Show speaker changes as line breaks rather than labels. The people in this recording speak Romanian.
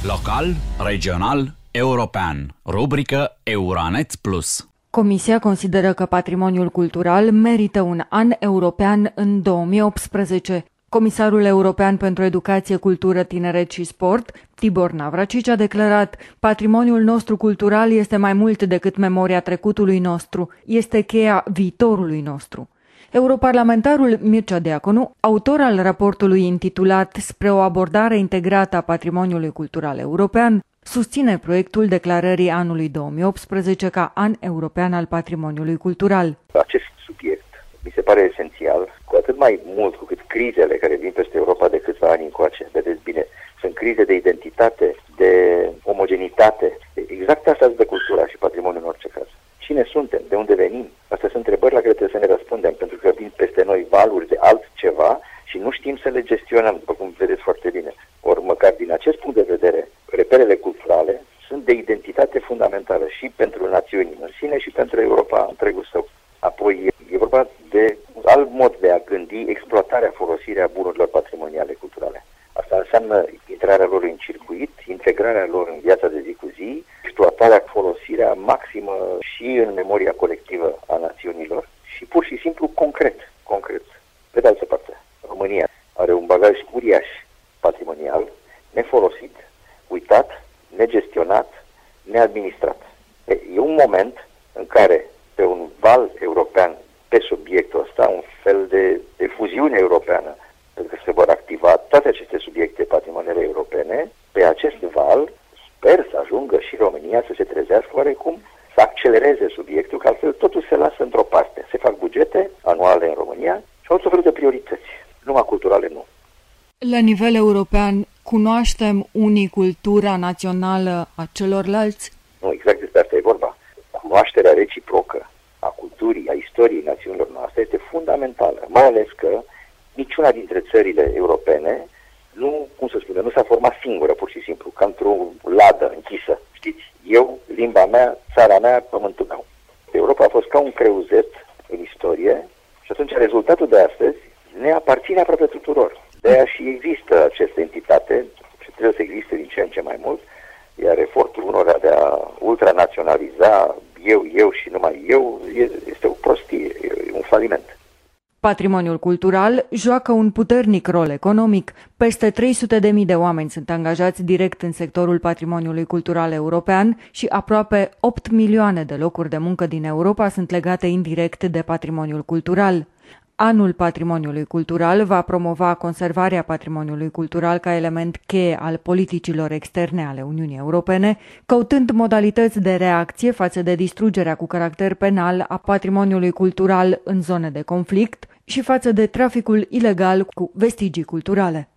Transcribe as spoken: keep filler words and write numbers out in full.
Local, regional, european. Rubrică Euranet Plus.
Comisia consideră că patrimoniul cultural merită un an european în două mii optsprezece. Comisarul european pentru educație, cultură, tineret și sport, Tibor Navracici, a declarat: patrimoniul nostru cultural este mai mult decât memoria trecutului nostru, este cheia viitorului nostru. Europarlamentarul Mircea Diaconu, autor al raportului intitulat Spre o abordare integrată a patrimoniului cultural european, susține proiectul declarării anului două mii optsprezece ca an european al patrimoniului cultural.
Acest subiect mi se pare esențial, cu atât mai mult cu cât crizele care vin peste Europa de câțiva ani încoace, vedeți bine, sunt crize de identitate, de omogenitate. Exact asta îți dă cultura și patrimoniul în orice caz. Cine suntem? De unde venim? Astea sunt întrebări la care trebuie să ne răspundem, pentru că vin peste noi valuri de altceva și nu știm să le gestionăm, după cum vedeți foarte bine. Ori măcar din acest punct de vedere, reperele culturale sunt de identitate fundamentală și pentru națiuni în sine și pentru Europa întregul său. Apoi e vorba de un alt mod de a gândi exploatarea, folosirea bunurilor patrimoniale culturale. Asta înseamnă intrarea lor în circuit, integrarea lor în viața de zi cu zi, exploatarea, folosirea maximă și în memoria colectivă a națiunilor și pur și simplu concret, concret. Pe de altă parte, România are un bagaj uriaș patrimonial, nefolosit, uitat, negestionat, neadministrat. E un moment în care pe un val european pe subiectul ăsta, un fel de, de fuziune europeană, pentru că se vor activa toate aceste subiecte patrimoniale europene, pe acest val sper să ajungă și România să se trezească oarecum, să accelereze subiectul, că altfel totul se lasă într-o parte. Se fac bugete anuale în România și au tot felul de priorități, numai culturale nu.
La nivel european, cunoaștem unii cultura națională a celorlalți?
Nu, exact despre asta e vorba. Cunoașterea reciprocă a culturii, a istoriei națiunilor noastre este fundamentală, mai ales că niciuna dintre țările europene nu, cum să spune, nu s-a format singură, pur și simplu, ca într-o ladă închisă. Știți, eu, limba mea, țara mea, pământul meu. Europa a fost ca un creuzet în istorie și atunci rezultatul de astăzi ne aparține aproape tuturor. De-aia și există această entitate și trebuie să existe din ce în ce mai mult, iar efortul unora de a ultranaționaliza eu, eu și numai eu este o prostie, e un faliment.
Patrimoniul cultural joacă un puternic rol economic. Peste trei sute de mii de oameni sunt angajați direct în sectorul patrimoniului cultural european și aproape opt milioane de locuri de muncă din Europa sunt legate indirect de patrimoniul cultural. Anul patrimoniului cultural va promova conservarea patrimoniului cultural ca element cheie al politicilor externe ale Uniunii Europene, căutând modalități de reacție față de distrugerea cu caracter penal a patrimoniului cultural în zone de conflict și față de traficul ilegal cu vestigii culturale.